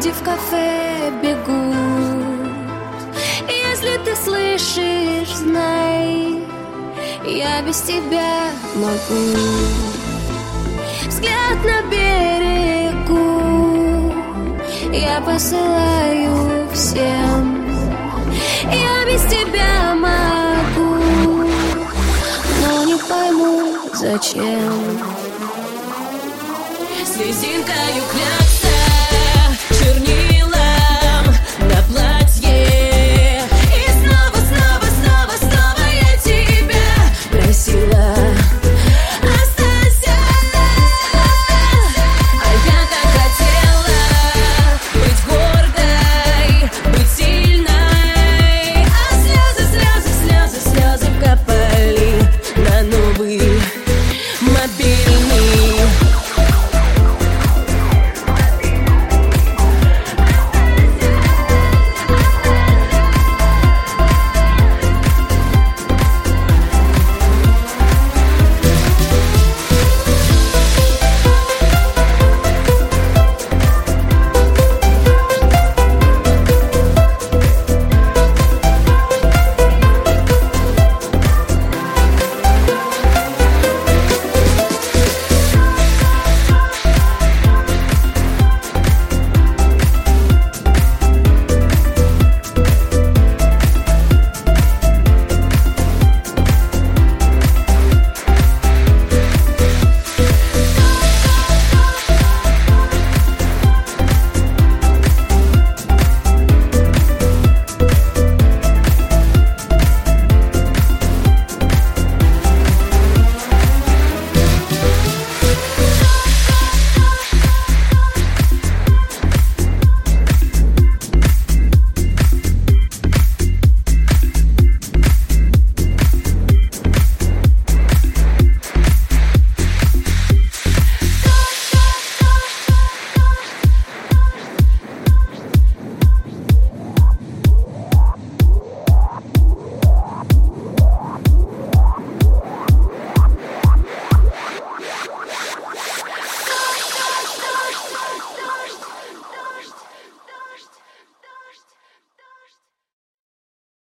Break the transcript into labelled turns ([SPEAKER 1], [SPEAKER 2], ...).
[SPEAKER 1] люди в кафе бегут. Если ты слышишь, знай, я без тебя могу. Взгляд на берегу я посылаю всем. Я без тебя могу, но не пойму, зачем.
[SPEAKER 2] Слезинкою клякса чернилам на платье. И снова, снова, снова, снова я тебя просила.